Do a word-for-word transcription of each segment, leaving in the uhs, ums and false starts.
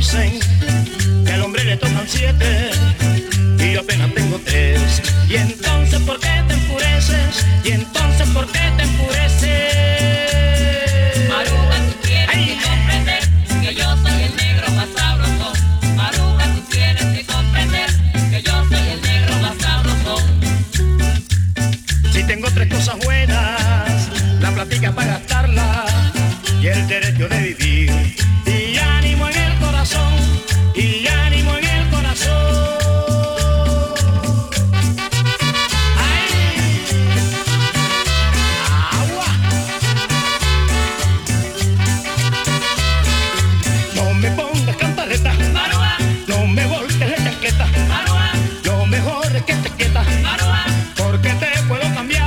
dicen que al hombre le tocan siete y yo apenas tengo tres. Y entonces ¿por qué te enfureces? Y entonces ¿por qué te enfureces? Maruja, tú tienes Ay. que comprender que yo soy el negro más sabroso. Maruja, tú tienes que comprender que yo soy el negro más sabroso. Si tengo tres cosas buenas, la platica para gastarla y el derecho de vivir, y ánimo en el corazón, y ánimo en el corazón. ¡Ay! ¡Agua! No me pongas cantareta, Maruja, no me voltees la chaqueta, Maruja, lo mejor es que te quietas, Maruja, porque te puedo cambiar.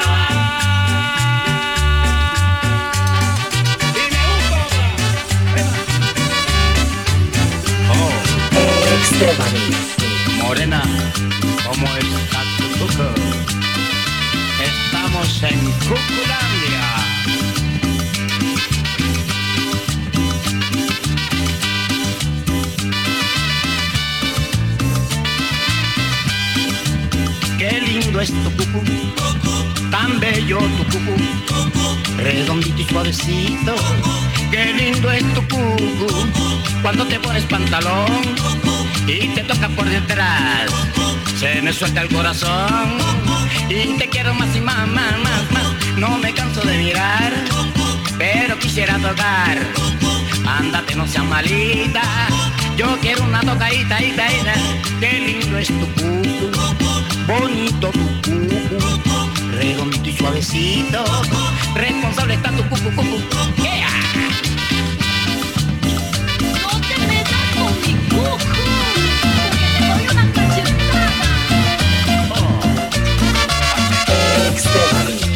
Morena, ¿cómo estás tú? Estamos en Cuculandia. Qué lindo es tu cucú, tan bello tu cucú, redondito y suavecito. Qué lindo es tu cucú, cuando te pones pantalón y te toca por detrás, se me suelta el corazón y te quiero más y más, más, más, más. No me canso de mirar, pero quisiera tocar. Ándate, no seas malita, yo quiero una tocadita, ita, ita. Qué lindo es tu cucu, bonito tu cucu, redondito y suavecito. Responsable está tu cucu, cucu. Yeah. no te metas con mi cuco, porque te doy una cachetada. Extrema.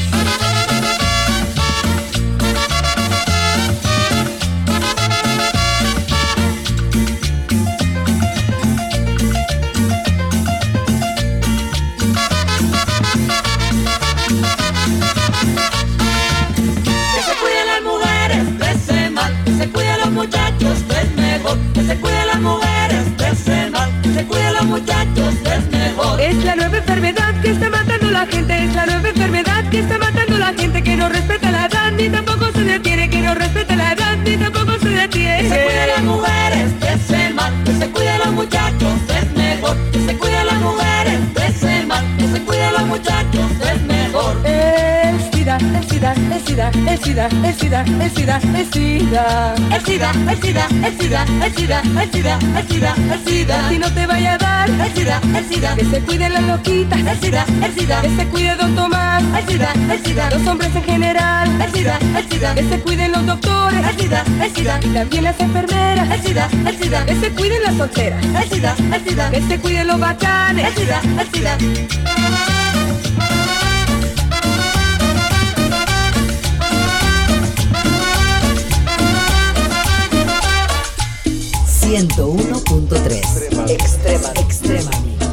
Muchachos es mejor, que se cuide a las mujeres de ese mal, que se cuide a los muchachos es mejor. Es la nueva enfermedad que está matando a la gente, es la nueva enfermedad que está matando a la gente, que no respeta la edad ni tampoco se detiene, que no respeta la edad ni tampoco se detiene. Que se cuide a las mujeres de ese mal, que se cuide a los muchachos es mejor, que se cuide a las mujeres de ese mal, que se cuide a los muchachos es mejor. El SIDA, el SIDA, el SIDA, el SIDA, el SIDA, el SIDA, el SIDA. El SIDA, el SIDA, el SIDA, el SIDA, el SIDA, el SIDA, el SIDA. Si no te vaya a dar, el SIDA, el SIDA, que se cuiden las loquitas, el SIDA, el SIDA, que se cuide Don Tomás, el SIDA, el SIDA, los hombres en general, el SIDA, el SIDA, que se cuiden los doctores, el SIDA, el SIDA, y también las enfermeras, el SIDA, el SIDA, que se cuiden las solteras, el SIDA, el SIDA, que se cuiden los bacanes, el SIDA, el SIDA. ciento uno punto tres. Extrema, extrema.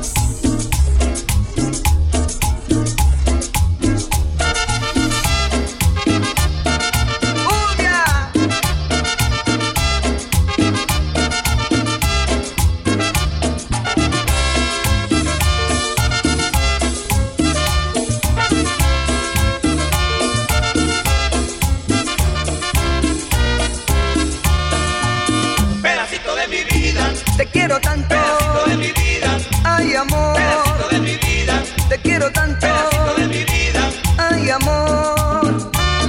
Te quiero tanto, pedacito de mi vida, ay amor, pedacito de mi vida, te quiero tanto, pedacito de mi vida, ay amor.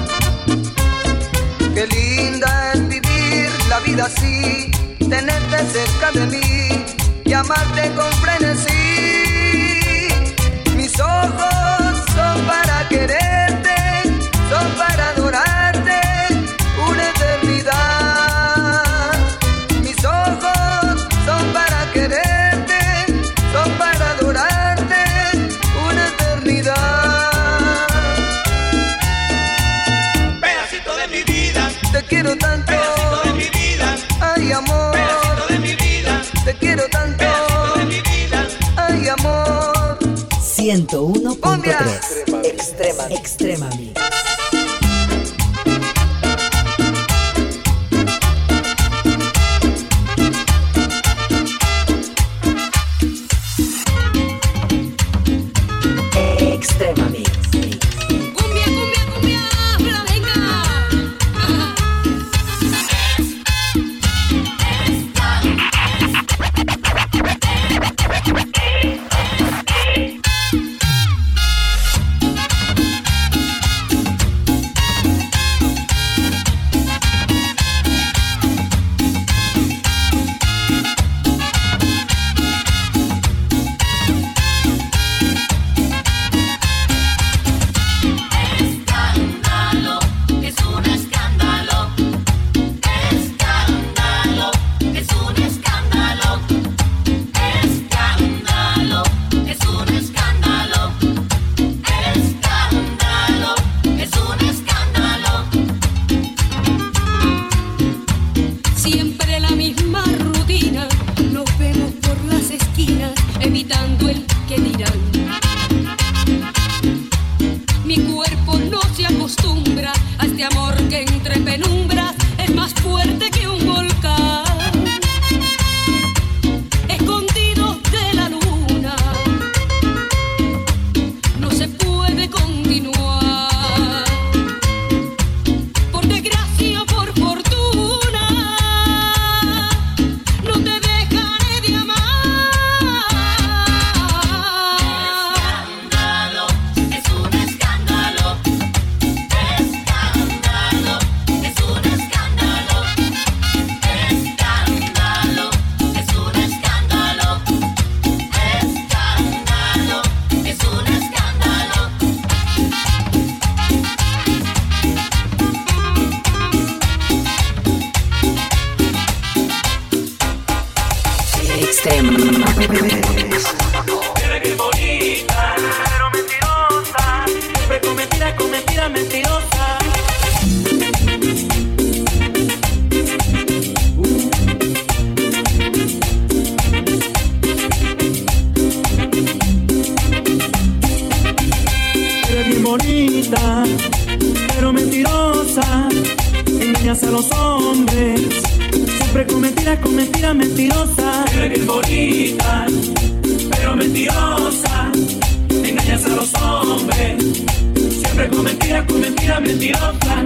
Qué linda es vivir la vida así, tenerte cerca de mí y amarte con frenesí. Mis ojos son para quererte, son para adorarte una eternidad. Mis ojos son para quererte, son para adorarte una eternidad. pedacito de mi vida, Te quiero tanto, pedacito de mi vida, ay amor, pedacito de mi vida, te quiero tanto, pedacito de mi vida, ay amor. ciento uno punto tres. Extrema, extrema mix. extrema. Eres bien bonita, pero mentirosa. Siempre con mentiras, con mentiras mentirosas. Eres bien bonita, pero mentirosa. Engañas a los hombres. Siempre con mentiras, con mentiras mentirosas. Eres bien bonita, pero mentirosa. Engañas a los hombres. Siempre con mentiras, con mentiras mentirosas.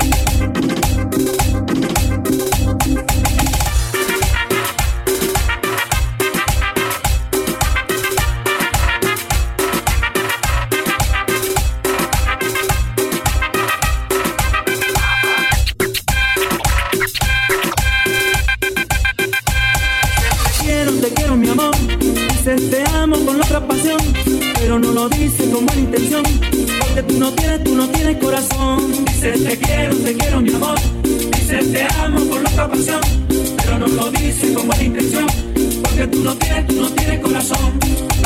Te amo con otra pasión, pero no lo dices con buena intención, porque tú no tienes, tú no tienes corazón. Dices te quiero, te quiero mi amor. Dices te amo con otra pasión, pero no lo dices con buena intención, porque tú no tienes, tú no tienes corazón.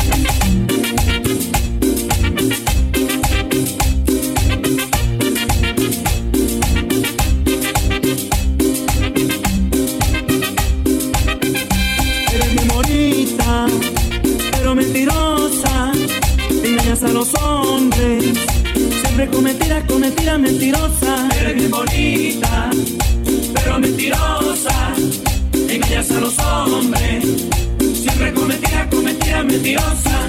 Eres muy bonita, pero mentirosa, engañas a los hombres, siempre con mentiras, con mentiras mentirosas. Eres bien bonita, pero mentirosa, engañas a los hombres, siempre con mentiras, con mentiras mentirosas.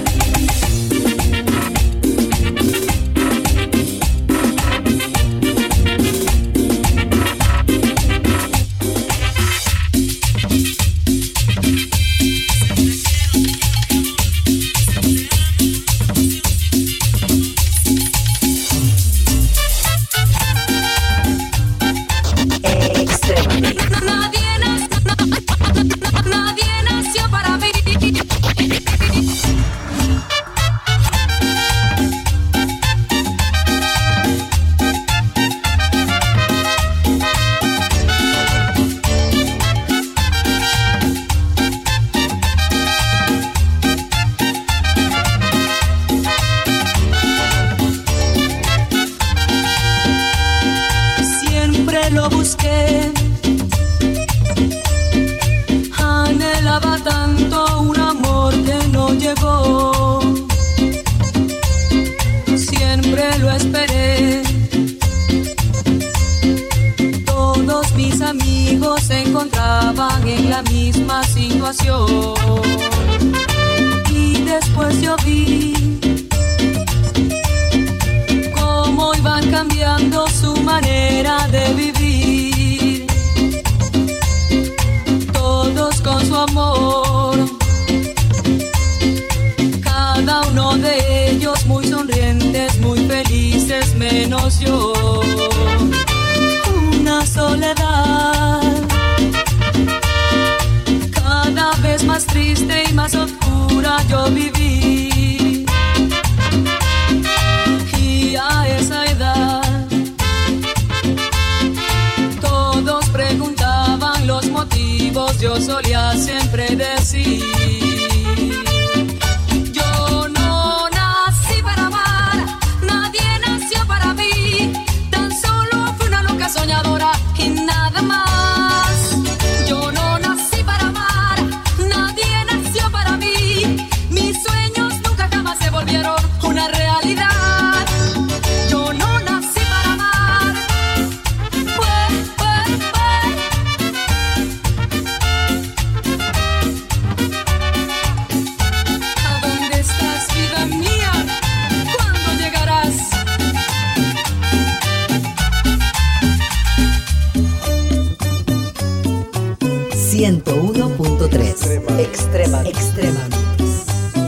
ciento uno punto tres Extrema, Extrema Mix.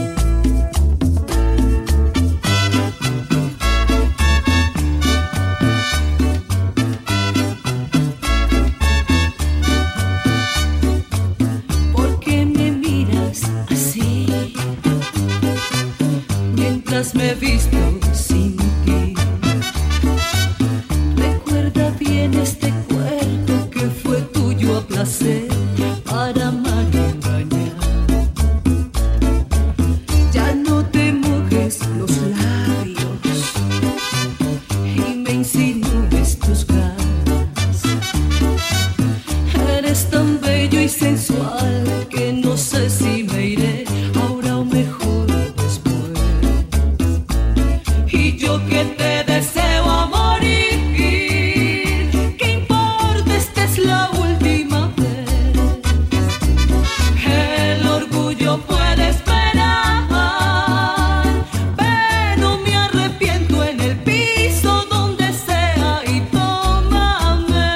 ¿Por qué me miras así? Mientras me visto sin ti. Recuerda bien este cuerpo que fue tuyo a placer. Para amar y engañar. y sensual que no sé si me iré ahora o mejor después. Y yo que te deseo a morir, ¿qué importa? Esta es la última vez. El orgullo puede esperar, pero me arrepiento en el piso donde sea y tómame.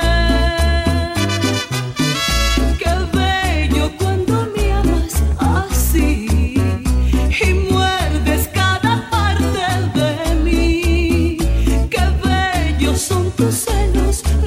Qué bello cuando me amas así y muerdes cada parte de mí. Qué bellos son tus celos